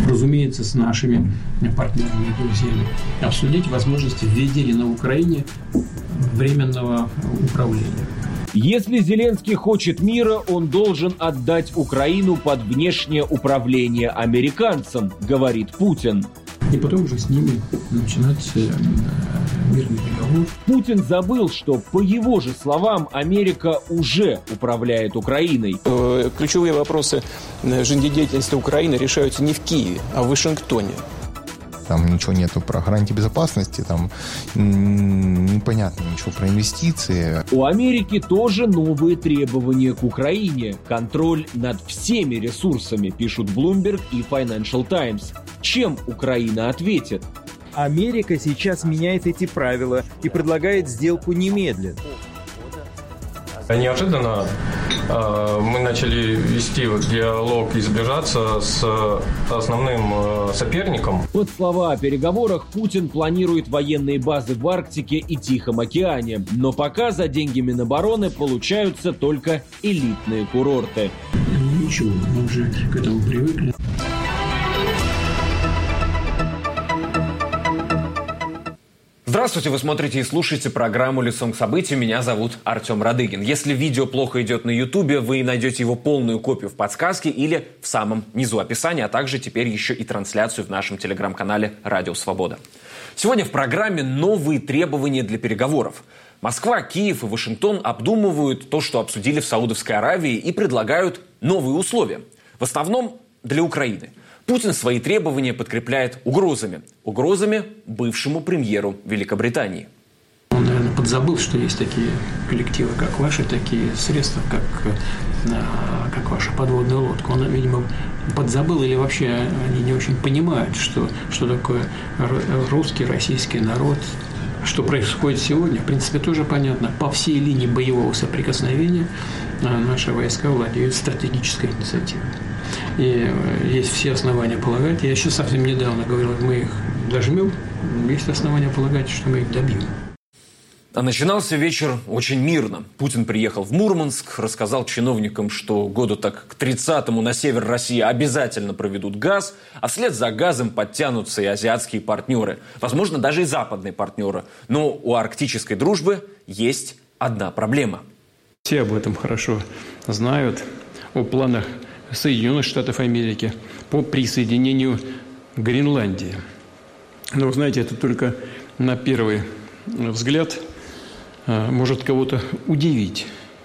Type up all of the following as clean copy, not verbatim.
разумеется, с нашими партнерами и друзьями, обсудить возможности введения на Украине временного управления. Если Зеленский хочет мира, он должен отдать Украину под внешнее управление американцам, говорит Путин. И потом уже с ними начинать мирный переговор. Путин забыл, что, по его же словам, Америка уже управляет Украиной. Ключевые вопросы жизнедеятельности Украины решаются не в Киеве, а в Вашингтоне. Там ничего нету про гарантии безопасности, там непонятно ничего про инвестиции. У Америки тоже новые требования к Украине. Контроль над всеми ресурсами, пишут Bloomberg и Financial Times. Чем Украина ответит? Америка сейчас меняет эти правила и предлагает сделку немедленно. Неожиданно мы начали вести диалог и сближаться с основным соперником. Под слова о переговорах Путин планирует военные базы в Арктике и Тихом океане. Но пока за деньги Минобороны получаются только элитные курорты. Ничего, мы уже к этому привыкли. Здравствуйте, вы смотрите и слушаете программу «Лицом к событию». Меня зовут Артем Радыгин. Если видео плохо идет на Ютубе, вы найдете его полную копию в подсказке или в самом низу описания, а также теперь еще и трансляцию в нашем телеграм-канале «Радио Свобода». Сегодня в программе новые требования для переговоров. Москва, Киев и Вашингтон обдумывают то, что обсудили в Саудовской Аравии, и предлагают новые условия. В основном для Украины. Путин свои требования подкрепляет угрозами. Угрозами бывшему премьеру Великобритании. Он, наверное, подзабыл, что есть такие коллективы, как ваши, такие средства, как ваша подводная лодка. Он, видимо, подзабыл или вообще они не очень понимают, что такое русский, российский народ. Что происходит сегодня, в принципе, тоже понятно. По всей линии боевого соприкосновения наши войска владеют стратегической инициативой. И есть все основания полагать. Я еще совсем недавно говорил, мы их дожмем. Есть основания полагать, что мы их добьем. А начинался вечер очень мирно. Путин приехал в Мурманск, рассказал чиновникам, что году так к 30-му на север России обязательно проведут газ, а вслед за газом подтянутся и азиатские партнеры. Возможно, даже и западные партнеры. Но у арктической дружбы есть одна проблема. Все об этом хорошо знают, о планах Соединенных Штатов Америки по присоединению Гренландии. Но, вы знаете, это только на первый взгляд может кого-то удивить.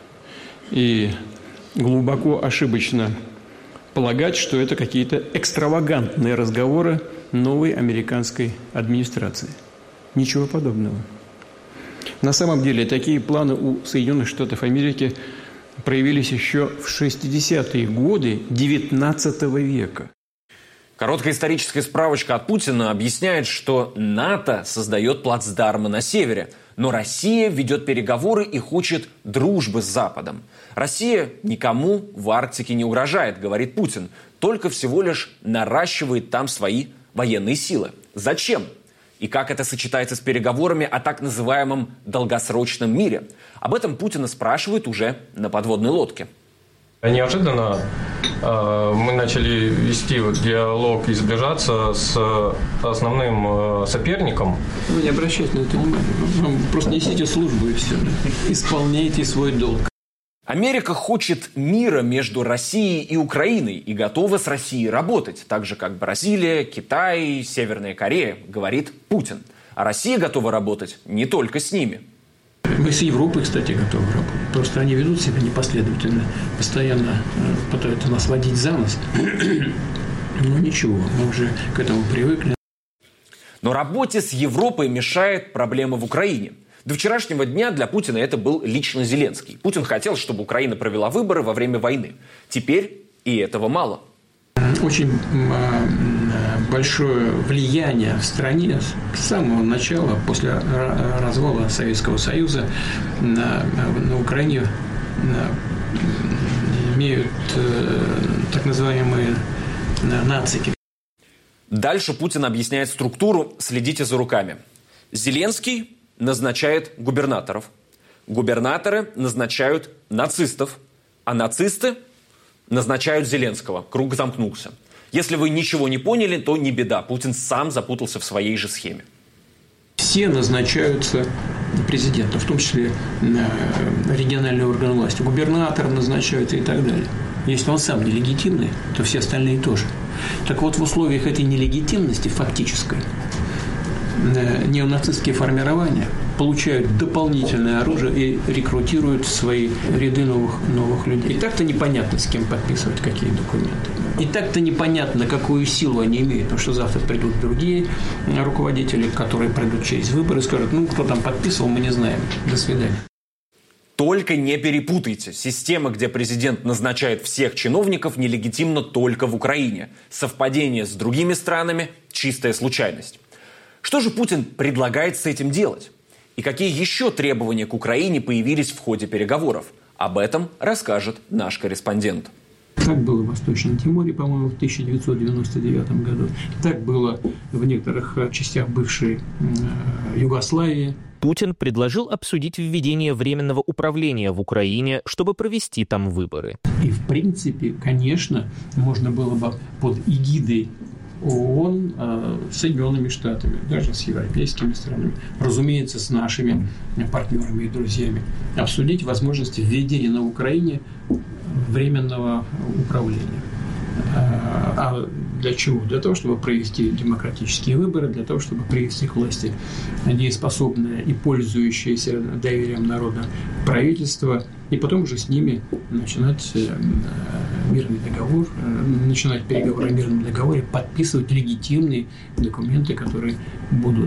И глубоко ошибочно полагать, что это какие-то экстравагантные разговоры новой американской администрации. Ничего подобного. На самом деле, такие планы у Соединенных Штатов Америки проявились еще в 60-е годы XIX века. Короткая историческая справочка от Путина объясняет, что НАТО создает плацдармы на севере, но Россия ведет переговоры и хочет дружбы с Западом. Россия никому в Арктике не угрожает, говорит Путин, только всего лишь наращивает там свои военные силы. Зачем? И как это сочетается с переговорами о так называемом долгосрочном мире? Об этом Путина спрашивают уже на подводной лодке. Неожиданно мы начали вести диалог и сближаться с основным соперником. Вы не обращайте на это внимания. Вы просто несите службу и все. Исполняйте свой долг. Америка хочет мира между Россией и Украиной и готова с Россией работать, так же как Бразилия, Китай, Северная Корея, говорит Путин. А Россия готова работать не только с ними. Мы с Европой, кстати, готовы работать. Просто они ведут себя непоследовательно, постоянно пытаются нас водить за нос. Но ничего, мы уже к этому привыкли. Но работе с Европой мешает проблема в Украине. До вчерашнего дня для Путина это был лично Зеленский. Путин хотел, чтобы Украина провела выборы во время войны. Теперь и этого мало. Очень большое влияние в стране с самого начала, после развала Советского Союза, на Украине имеют так называемые нацики. Дальше Путин объясняет структуру, следите за руками. Зеленский назначает губернаторов. Губернаторы назначают нацистов. А нацисты назначают Зеленского. Круг замкнулся. Если вы ничего не поняли, то не беда. Путин сам запутался в своей же схеме. Все назначаются президентом, в том числе региональные органы власти. Губернатор назначается и так далее. Если он сам нелегитимный, то все остальные тоже. Так вот, в условиях этой нелегитимности фактической неонацистские формирования получают дополнительное оружие и рекрутируют в свои ряды новых людей. И так-то непонятно, с кем подписывать какие документы. И так-то непонятно, какую силу они имеют, потому что завтра придут другие руководители, которые пройдут через выборы и скажут, кто там подписывал, мы не знаем. До свидания. Только не перепутайте. Система, где президент назначает всех чиновников, нелегитимна только в Украине. Совпадение с другими странами – чистая случайность. Что же Путин предлагает с этим делать? И какие еще требования к Украине появились в ходе переговоров? Об этом расскажет наш корреспондент. Так было в Восточном Тиморе, по-моему, в 1999 году. Так было в некоторых частях бывшей Югославии. Путин предложил обсудить введение временного управления в Украине, чтобы провести там выборы. И, в принципе, конечно, можно было бы под эгидой ООН с Соединенными Штатами, даже с европейскими странами, разумеется, с нашими партнерами и друзьями, обсудить возможности введения на Украине временного управления. А для чего? Для того, чтобы провести демократические выборы, для того, чтобы привести к власти дееспособное и пользующееся доверием народа правительство, и потом уже с ними начинать мирный договор, начинать переговоры о мирном договоре, подписывать легитимные документы, которые будут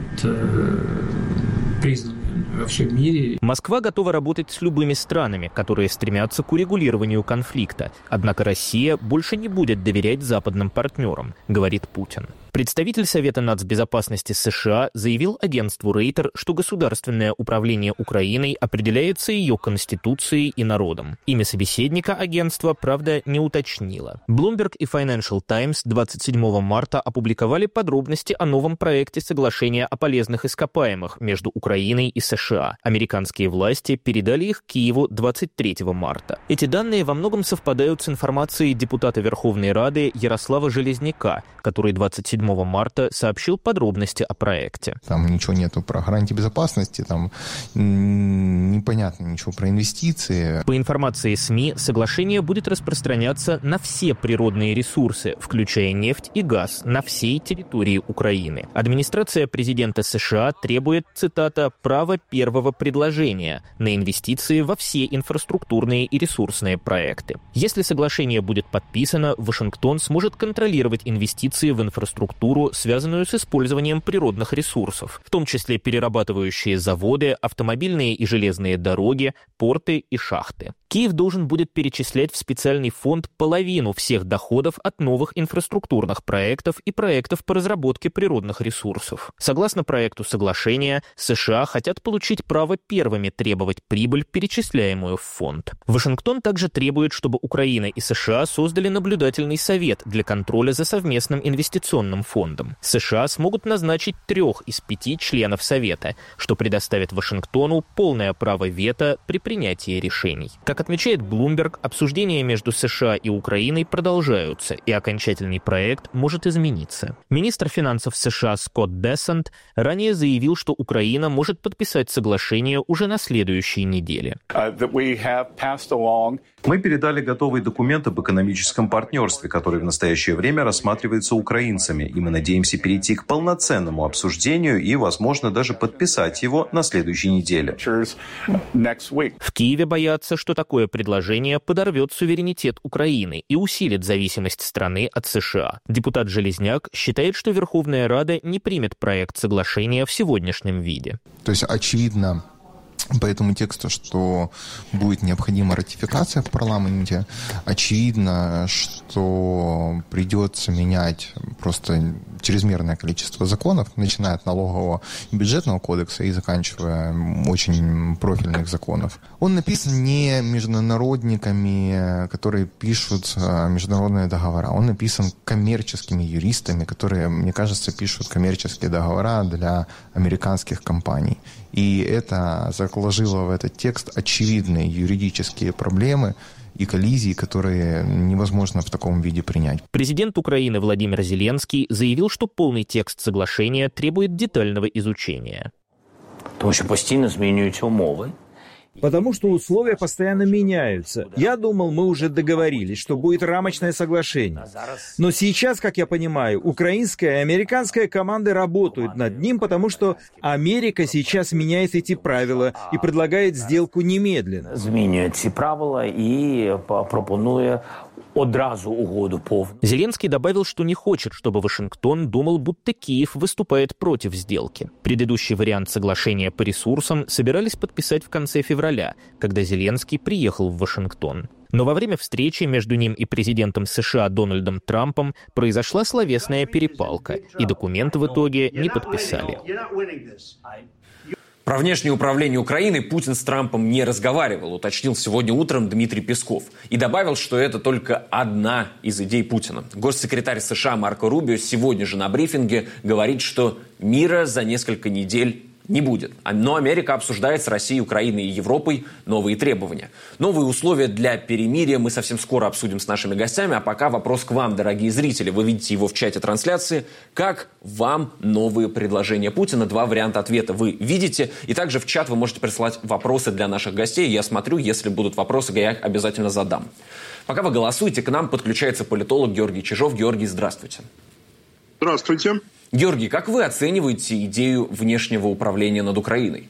признаны во всем мире. Москва готова работать с любыми странами, которые стремятся к урегулированию конфликта. Однако Россия больше не будет доверять западным партнерам, говорит Путин. Представитель Совета нацбезопасности США заявил агентству Рейтер, что государственное управление Украиной определяется ее конституцией и народом. Имя собеседника агентства, правда, не уточнило. Bloomberg и Financial Times 27 марта опубликовали подробности о новом проекте соглашения о полезных ископаемых между Украиной и США. Американские власти передали их Киеву 23 марта. Эти данные во многом совпадают с информацией депутата Верховной Рады Ярослава Железняка, который 27 марта сообщил подробности о проекте. Там ничего нету про гарантии безопасности, там непонятно ничего про инвестиции. По информации СМИ, соглашение будет распространяться на все природные ресурсы, включая нефть и газ, на всей территории Украины. Администрация президента США требует, цитата, «права первого предложения» на инвестиции во все инфраструктурные и ресурсные проекты. Если соглашение будет подписано, Вашингтон сможет контролировать инвестиции в инфраструктуру, связанную с использованием природных ресурсов, в том числе перерабатывающие заводы, автомобильные и железные дороги, порты и шахты. Киев должен будет перечислять в специальный фонд половину всех доходов от новых инфраструктурных проектов и проектов по разработке природных ресурсов. Согласно проекту соглашения, США хотят получить право первыми требовать прибыль, перечисляемую в фонд. Вашингтон также требует, чтобы Украина и США создали наблюдательный совет для контроля за совместным инвестиционным фондом. США смогут назначить 3 из 5 членов Совета, что предоставит Вашингтону полное право вето при принятии решений. Как отмечает Bloomberg, обсуждения между США и Украиной продолжаются, и окончательный проект может измениться. Министр финансов США Скотт Бессент ранее заявил, что Украина может подписать соглашение уже на следующей неделе. Мы передали готовый документ об экономическом партнерстве, который в настоящее время рассматривается украинцами, и мы надеемся перейти к полноценному обсуждению и, возможно, даже подписать его на следующей неделе. В Киеве боятся, что такое предложение подорвет суверенитет Украины и усилит зависимость страны от США. Депутат Железняк считает, что Верховная Рада не примет проект соглашения в сегодняшнем виде. То есть очевидно по этому тексту, что будет необходима ратификация в парламенте. Очевидно, что придется менять просто чрезмерное количество законов, начиная от налогового и бюджетного кодекса и заканчивая очень профильных законов. Он написан не международниками, которые пишут международные договора. Он написан коммерческими юристами, которые, мне кажется, пишут коммерческие договора для американских компаний. И это заложило в этот текст очевидные юридические проблемы. и коллизий, которые невозможно в таком виде принять. Президент Украины Владимир Зеленский заявил, что полный текст соглашения требует детального изучения. Тому що постійно змінюються умови. Потому что условия постоянно меняются. Я думал, мы уже договорились, что будет рамочное соглашение. Но сейчас, как я понимаю, украинская и американская команды работают над ним, потому что Америка сейчас меняет эти правила и предлагает сделку немедленно. Змінює ці правила і пропонує одразу угоду повну. Зеленский добавил, что не хочет, чтобы Вашингтон думал, будто Киев выступает против сделки. Предыдущий вариант соглашения по ресурсам собирались подписать в конце февраля, когда Зеленский приехал в Вашингтон. Но во время встречи между ним и президентом США Дональдом Трампом произошла словесная перепалка, и документ в итоге не подписали. Про внешнее управление Украиной Путин с Трампом не разговаривал, уточнил сегодня утром Дмитрий Песков. И добавил, что это только одна из идей Путина. Госсекретарь США Марко Рубио сегодня же на брифинге говорит, что мира за несколько недель не будет. Но Америка обсуждает с Россией, Украиной и Европой новые требования. Новые условия для перемирия мы совсем скоро обсудим с нашими гостями. А пока вопрос к вам, дорогие зрители. Вы видите его в чате трансляции. Как вам новые предложения Путина? 2 варианта ответа вы видите. И также в чат вы можете присылать вопросы для наших гостей. Я смотрю, если будут вопросы, я их обязательно задам. Пока вы голосуете, к нам подключается политолог Георгий Чижов. Георгий, здравствуйте. Здравствуйте. Георгий, как вы оцениваете идею внешнего управления над Украиной?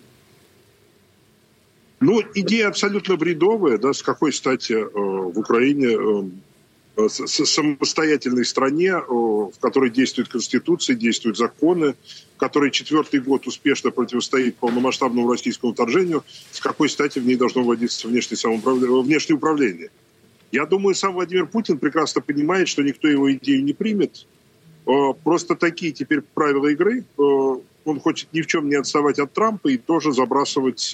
Ну, идея абсолютно бредовая, да, с какой стати в Украине, самостоятельной стране, в которой действует Конституция, действуют законы, в которой 4-й год успешно противостоит полномасштабному российскому вторжению, с какой стати в ней должно вводиться внешнее управление? Я думаю, сам Владимир Путин прекрасно понимает, что никто его идею не примет. Просто такие теперь правила игры. Он хочет ни в чем не отставать от Трампа и тоже забрасывать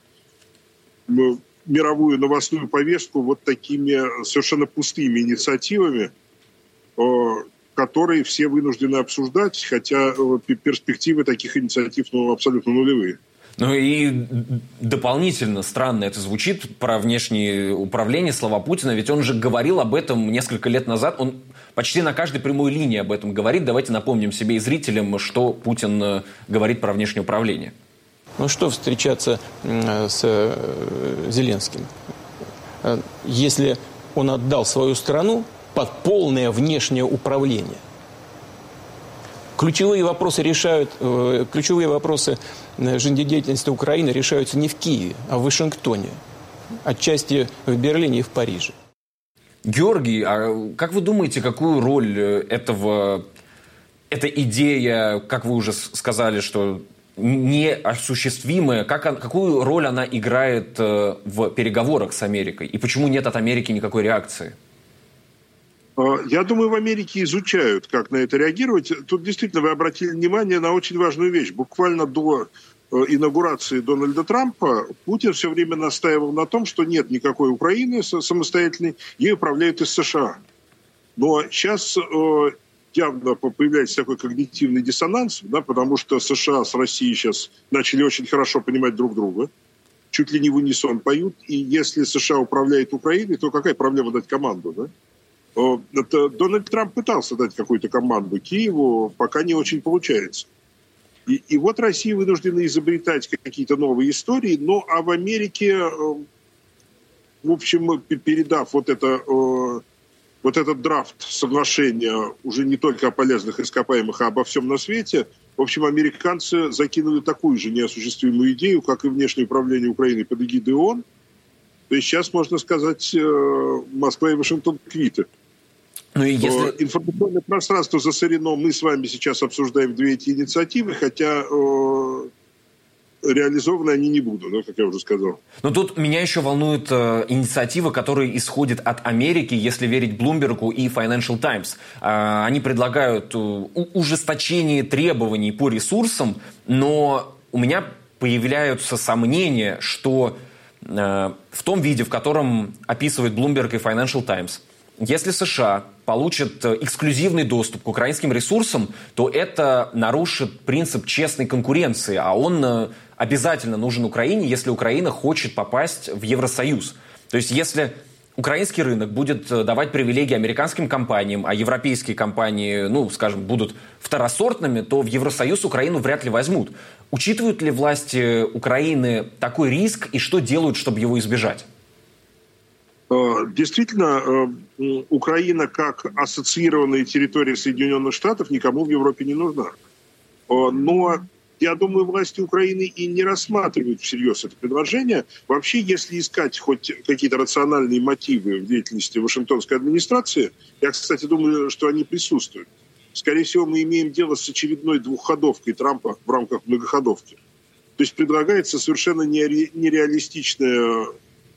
мировую новостную повестку вот такими совершенно пустыми инициативами, которые все вынуждены обсуждать, хотя перспективы таких инициатив абсолютно нулевые. Ну и дополнительно странно это звучит про внешнее управление, слова Путина, ведь он же говорил об этом несколько лет назад, он почти на каждой прямой линии об этом говорит. Давайте напомним себе и зрителям, что Путин говорит про внешнее управление. Ну что встречаться с Зеленским, если он отдал свою страну под полное внешнее управление? Ключевые вопросы жизнедеятельности Украины решаются не в Киеве, а в Вашингтоне, отчасти в Берлине и в Париже. Георгий, а как вы думаете, какую роль эта идея, как вы уже сказали, что неосуществимая, какую роль она играет в переговорах с Америкой? И почему нет от Америки никакой реакции? Я думаю, в Америке изучают, как на это реагировать. Тут действительно вы обратили внимание на очень важную вещь. Буквально до инаугурации Дональда Трампа Путин все время настаивал на том, что нет никакой Украины самостоятельной, ей управляют из США. Но сейчас явно появляется такой когнитивный диссонанс, да, потому что США с Россией сейчас начали очень хорошо понимать друг друга, чуть ли не в унисон поют, и если США управляет Украиной, то какая проблема дать команду, да? Дональд Трамп пытался дать какую-то команду Киеву, пока не очень получается. И вот Россия вынуждена изобретать какие-то новые истории, ну а в Америке, в общем, передав вот этот драфт соглашения уже не только о полезных ископаемых, а обо всем на свете, в общем, американцы закинули такую же неосуществимую идею, как и внешнее управление Украиной под эгидой ООН. То есть сейчас, можно сказать, Москва и Вашингтон квиты. Ну и если... Информационное пространство засорено. Мы с вами сейчас обсуждаем 2 эти инициативы, хотя реализованы они не будут, да, как я уже сказал. Но тут меня еще волнует инициатива, которая исходит от Америки, если верить Блумбергу и Financial Times. Они предлагают ужесточение требований по ресурсам, но у меня появляются сомнения, что в том виде, в котором описывает Bloomberg и Financial Times, если США получат эксклюзивный доступ к украинским ресурсам, то это нарушит принцип честной конкуренции, а он обязательно нужен Украине, если Украина хочет попасть в Евросоюз. То есть если украинский рынок будет давать привилегии американским компаниям, а европейские компании, будут второсортными, то в Евросоюз Украину вряд ли возьмут. Учитывают ли власти Украины такой риск и что делают, чтобы его избежать? Действительно, Украина как ассоциированная территория Соединенных Штатов никому в Европе не нужна. Но я думаю, власти Украины и не рассматривают всерьез это предложение. Вообще, если искать хоть какие-то рациональные мотивы в деятельности Вашингтонской администрации, я, кстати, думаю, что они присутствуют. Скорее всего, мы имеем дело с очередной двухходовкой Трампа в рамках многоходовки. То есть предлагается совершенно нереалистичный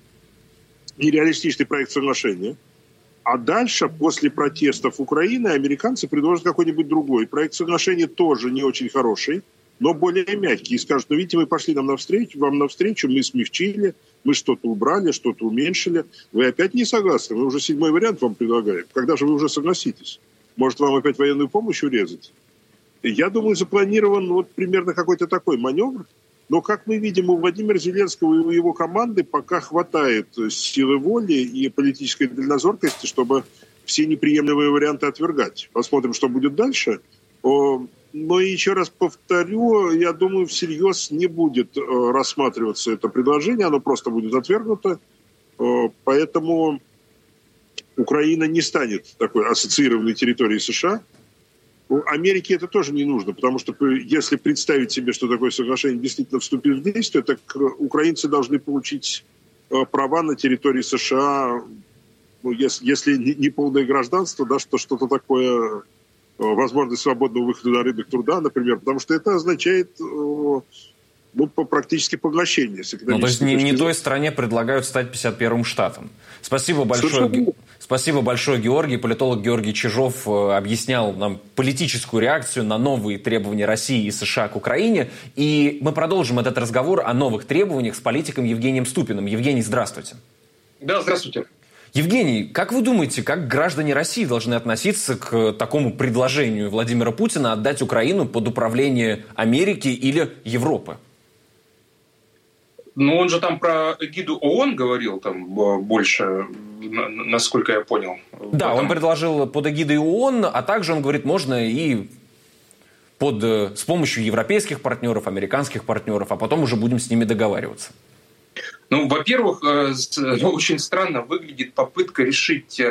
проект соглашения. А дальше, после протестов Украины, американцы предложат какой-нибудь другой проект соглашения, тоже не очень хороший, но более мягкий. И скажут, видите, вы пошли вам навстречу, мы смягчили, мы что-то убрали, что-то уменьшили. Вы опять не согласны, мы уже 7-й вариант вам предлагаем. Когда же вы уже согласитесь? Может, вам опять военную помощь урезать? Я думаю, запланирован примерно какой-то такой маневр. Но, как мы видим, у Владимира Зеленского и у его команды пока хватает силы воли и политической дальнозоркости, чтобы все неприемлемые варианты отвергать. Посмотрим, что будет дальше. Но еще раз повторю, я думаю, всерьез не будет рассматриваться это предложение, оно просто будет отвергнуто. Поэтому Украина не станет такой ассоциированной территорией США. Америке это тоже не нужно, потому что если представить себе, что такое соглашение действительно вступит в действие, так украинцы должны получить права на территории США, если не полное гражданство, да, что-то такое, возможность свободного выхода на рынок труда, например, потому что это означает практически поглощение. То есть не той стране предлагают стать 51-м штатом. Спасибо большое. Спасибо большое, Георгий. Политолог Георгий Чижов объяснял нам политическую реакцию на новые требования России и США к Украине. И мы продолжим этот разговор о новых требованиях с политиком Евгением Ступиным. Евгений, здравствуйте. Да, здравствуйте. Евгений, как вы думаете, как граждане России должны относиться к такому предложению Владимира Путина отдать Украину под управление Америки или Европы? Он же там про эгиду ООН говорил, там больше, насколько я понял. Да, он предложил под эгидой ООН, а также, он говорит, можно и с помощью европейских партнеров, американских партнеров, а потом уже будем с ними договариваться. Во-первых, очень странно выглядит попытка решить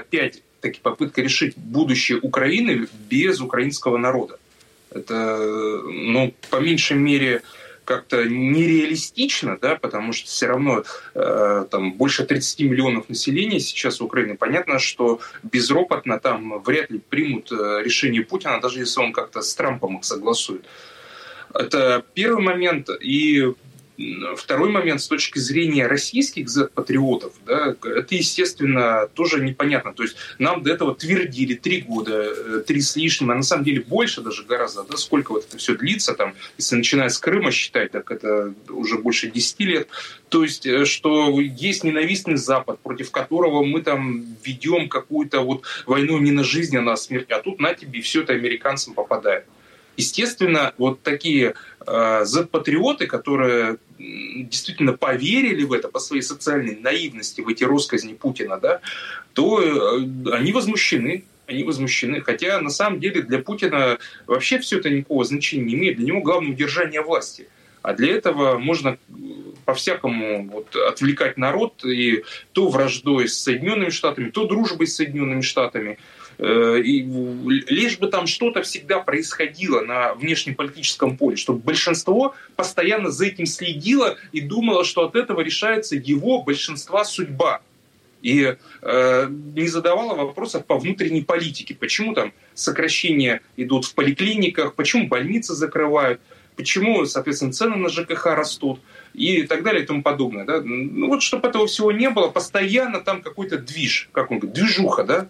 будущее Украины без украинского народа. Это, по меньшей мере, как-то нереалистично, да, потому что все равно там больше 30 миллионов населения сейчас в Украине. Понятно, что безропотно там вряд ли примут решение Путина, даже если он как-то с Трампом их согласует. Это первый момент. И второй момент с точки зрения российских Z-патриотов, да, это, естественно, тоже непонятно. То есть нам до этого твердили 3 года, 3 с лишним, а на самом деле больше даже гораздо, да, сколько вот это все длится, там, если начиная с Крыма считать, так это уже больше 10 лет. То есть, что есть ненавистный Запад, против которого мы там ведем какую-то войну не на жизнь, а на смерть, а тут на тебе, и все это американцам попадает. Естественно, вот такие Z-патриоты, которые действительно поверили в это по своей социальной наивности, в эти россказни Путина, да, то они возмущены. Хотя на самом деле для Путина вообще все это никакого значения не имеет. Для него главное удержание власти. А для этого можно по-всякому отвлекать народ и то враждой с Соединенными Штатами, то дружбой с Соединенными Штатами. И лишь бы там что-то всегда происходило на внешнеполитическом поле, чтобы большинство постоянно за этим следило и думало, что от этого решается его большинства судьба. И не задавало вопросов по внутренней политике. Почему там сокращения идут в поликлиниках, почему больницы закрывают, почему, соответственно, цены на ЖКХ растут и так далее и тому подобное. Да? Чтобы этого всего не было, постоянно там какой-то движ, как он говорит, движуха, да?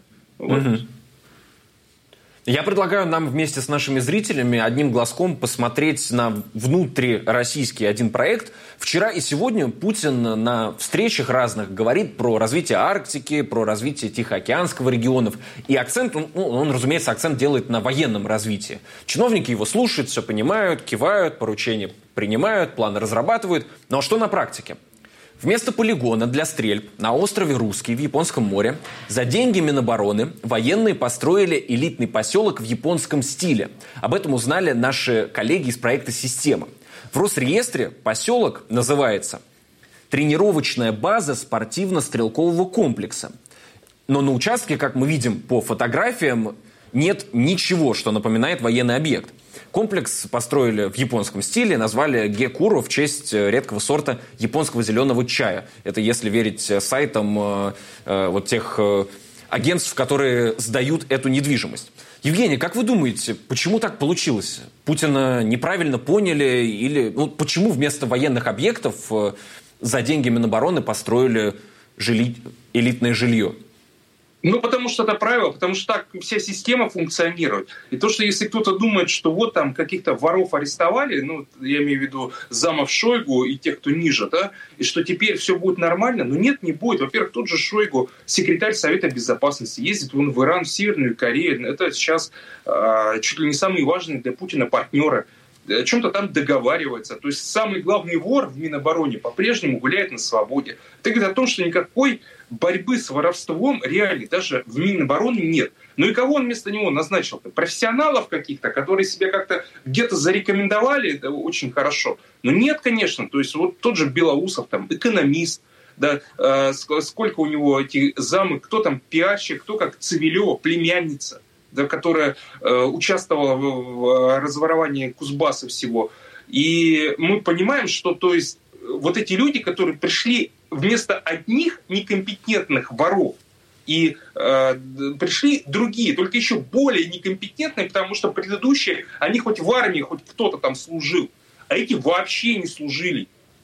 Я предлагаю нам вместе с нашими зрителями одним глазком посмотреть на внутрироссийский один проект. Вчера и сегодня Путин на встречах разных говорит про развитие Арктики, про развитие Тихоокеанского регионов. И акцент, он, разумеется, акцент делает на военном развитии. Чиновники его слушают, все понимают, кивают, поручения принимают, планы разрабатывают. Но что на практике? Вместо полигона для стрельб на острове Русский в Японском море за деньги Минобороны военные построили элитный поселок в японском стиле. Об этом узнали наши коллеги из проекта «Система». В Росреестре поселок называется «Тренировочная база спортивно-стрелкового комплекса». Но на участке, как мы видим по фотографиям, нет ничего, что напоминает военный объект. Комплекс построили в японском стиле, назвали Гекуру в честь редкого сорта японского зеленого чая. Это если верить сайтам вот тех агентств, которые сдают эту недвижимость. Евгений, как вы думаете, почему так получилось? Путина неправильно поняли? Или почему вместо военных объектов за деньги Минобороны построили элитное жилье? Потому что это правило, потому что так вся система функционирует. И то, что если кто-то думает, что вот там каких-то воров арестовали, я имею в виду замов Шойгу и тех, кто ниже, да, и что теперь все будет нормально, нет, не будет. Во-первых, тот же Шойгу, секретарь Совета Безопасности, ездит он в Иран, в Северную Корею. Это сейчас чуть ли не самые важные для Путина партнеры. О чем-то там договаривается. То есть самый главный вор в Минобороне по-прежнему гуляет на свободе. Это говорит о том, что никакой борьбы с воровством реально даже в Минобороне нет. И кого он вместо него назначил-то? Профессионалов каких-то, которые себя как-то где-то зарекомендовали, это очень хорошо. Но нет, конечно. То есть вот тот же Белоусов, там, экономист, да, сколько у него эти замы, кто там пиарщик, кто как Цивилева, племянница, да, которая участвовала в разворовании Кузбасса всего. И мы понимаем, что то есть, вот эти люди, которые пришли вместо одних некомпетентных воров, и пришли другие, только еще более некомпетентные, потому что предыдущие, они хоть в армии, хоть кто-то там служил, а эти вообще не служили.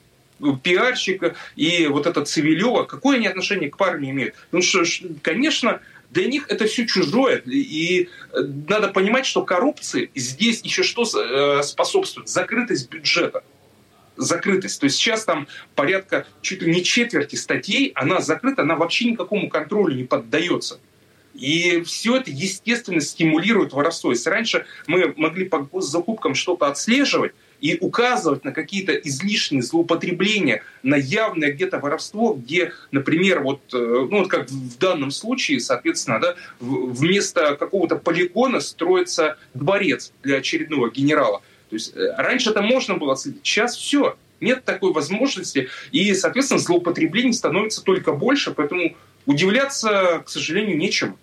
Пиарщика и вот это Цивилева, какое они отношение к армии имеют? Потому что, конечно, для них это все чужое. И надо понимать, что коррупции здесь еще что способствует? Закрытость бюджета. Закрытость. То есть сейчас там порядка чуть ли не четверти статей, она закрыта, она вообще никакому контролю не поддается. И все это, естественно, стимулирует воровство. Если раньше мы могли по госзакупкам что-то отслеживать и указывать на какие-то излишние злоупотребления, на явное где-то воровство, где, например, вот как в данном случае, соответственно, да, вместо какого-то полигона строится дворец для очередного генерала. То есть раньше это можно было отследить, сейчас все, нет такой возможности, и, соответственно, злоупотреблений становится только больше, поэтому удивляться, к сожалению, нечему.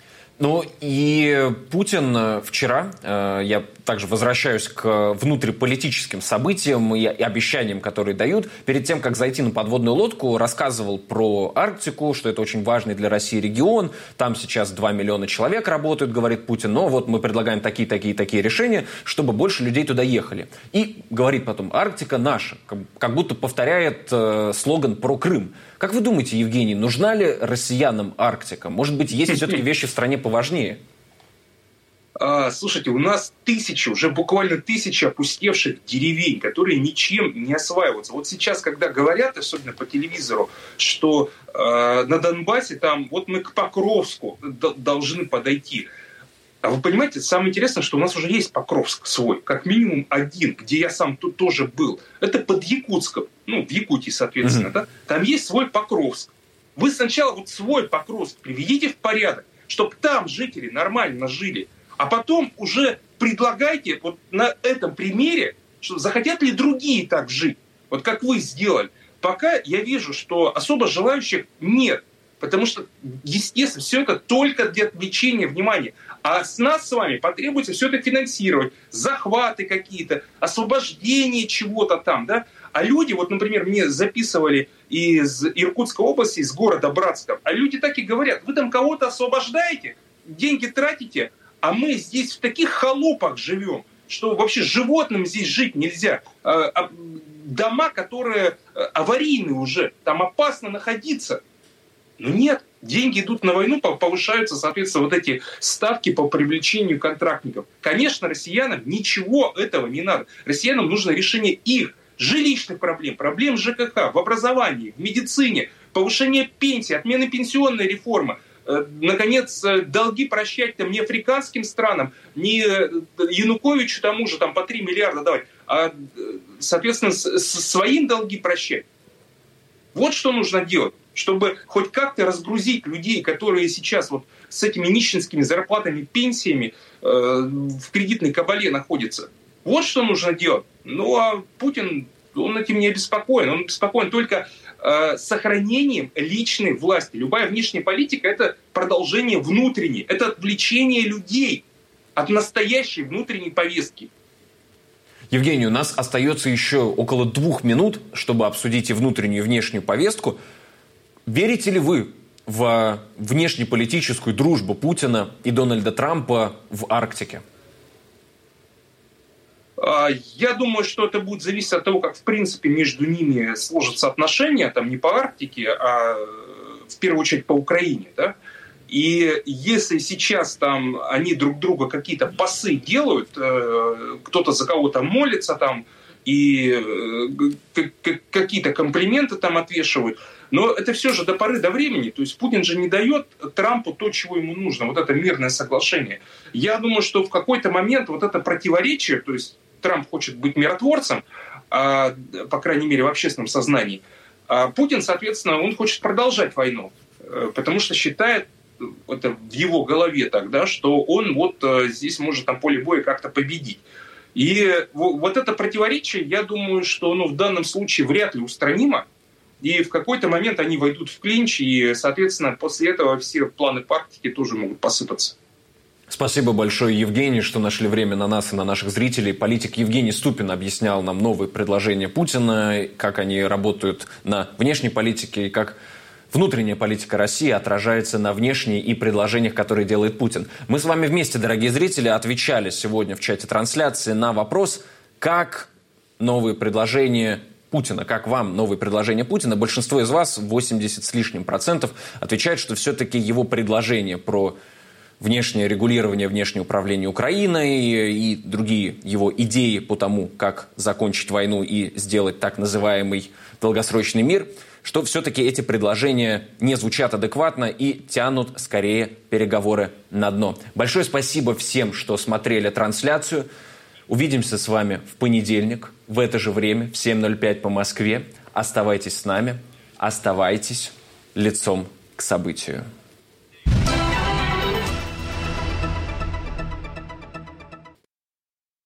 И Путин вчера, я также возвращаюсь к внутриполитическим событиям и обещаниям, которые дают, перед тем, как зайти на подводную лодку, рассказывал про Арктику, что это очень важный для России регион, там сейчас 2 миллиона человек работают, говорит Путин, но вот мы предлагаем такие решения, чтобы больше людей туда ехали. И говорит потом, Арктика наша, как будто повторяет слоган про Крым. Как вы думаете, Евгений, нужна ли россиянам Арктика? Может быть, есть все-таки вещи в стране поважнее? Слушайте, у нас уже буквально 1000 опустевших деревень, которые ничем не осваиваются. Вот сейчас, когда говорят, особенно по телевизору, что на Донбассе там, вот мы к Покровску должны подойти. А вы понимаете, самое интересное, что у нас уже есть Покровск свой, как минимум один, где я сам тут тоже был. Это под Якутском, в Якутии, соответственно, да? Там есть свой Покровск. Вы сначала вот свой Покровск приведите в порядок, чтобы там жители нормально жили, а потом уже предлагайте вот на этом примере, что захотят ли другие так жить, вот как вы сделали. Пока я вижу, что особо желающих нет, потому что, естественно, все это только для отвлечения внимания. А с нас с вами потребуется все это финансировать, захваты какие-то, освобождение чего-то там, да. А люди, вот, например, мне записывали из Иркутской области, из города Братска, а люди так и говорят, вы там кого-то освобождаете, деньги тратите, а мы здесь в таких холопах живем, что вообще животным здесь жить нельзя. Дома, которые аварийны уже, там опасно находиться. Но нет, деньги идут на войну, повышаются, соответственно, вот эти ставки по привлечению контрактников. Конечно, россиянам ничего этого не надо. Россиянам нужно решение их жилищных проблем, проблем ЖКХ, в образовании, в медицине, повышение пенсии, отмена пенсионной реформы. Наконец, долги прощать там не африканским странам, не Януковичу тому же там по 3 миллиарда давать, а, соответственно, своим долги прощать. Вот что нужно делать, чтобы хоть как-то разгрузить людей, которые сейчас вот с этими нищенскими зарплатами, пенсиями в кредитной кабале находятся. Вот что нужно делать. Ну а Путин, он этим не обеспокоен. Он обеспокоен только сохранением личной власти. Любая внешняя политика – это продолжение внутренней, это отвлечение людей от настоящей внутренней повестки. Евгений, у нас остается еще около 2 минут, чтобы обсудить и внутреннюю, и внешнюю повестку. Верите ли вы в внешнеполитическую дружбу Путина и Дональда Трампа в Арктике? Я думаю, что это будет зависеть от того, как в принципе между ними сложатся отношения, там не по Арктике, а в первую очередь по Украине, да? И если сейчас там они друг друга какие-то пасы делают, кто-то за кого-то молится там и какие-то комплименты там отвешивают, но это все же до поры до времени. То есть Путин же не дает Трампу то, чего ему нужно, вот это мирное соглашение. Я думаю, что в какой-то момент вот это противоречие, то есть Трамп хочет быть миротворцем, по крайней мере в общественном сознании, а Путин, соответственно, он хочет продолжать войну, потому что считает, это в его голове тогда, что он вот здесь может на поле боя как-то победить. И вот это противоречие, я думаю, что оно в данном случае вряд ли устранимо. И в какой-то момент они войдут в клинч, и, соответственно, после этого все планы по Арктике тоже могут посыпаться. Спасибо большое, Евгений, что нашли время на нас и на наших зрителей. Политик Евгений Ступин объяснял нам новые предложения Путина, как они работают на внешней политике и как внутренняя политика России отражается на внешней и предложениях, которые делает Путин. Мы с вами вместе, дорогие зрители, отвечали сегодня в чате трансляции на вопрос, как новые предложения Путина, как вам новые предложения Путина. Большинство из вас, 80 с лишним %, отвечает, что все-таки его предложение про внешнее регулирование, внешнее управление Украиной и другие его идеи по тому, как закончить войну и сделать так называемый долгосрочный мир, что все-таки эти предложения не звучат адекватно и тянут скорее переговоры на дно. Большое спасибо всем, что смотрели трансляцию. Увидимся с вами в понедельник в это же время в 7:05 по Москве. Оставайтесь с нами, оставайтесь лицом к событию.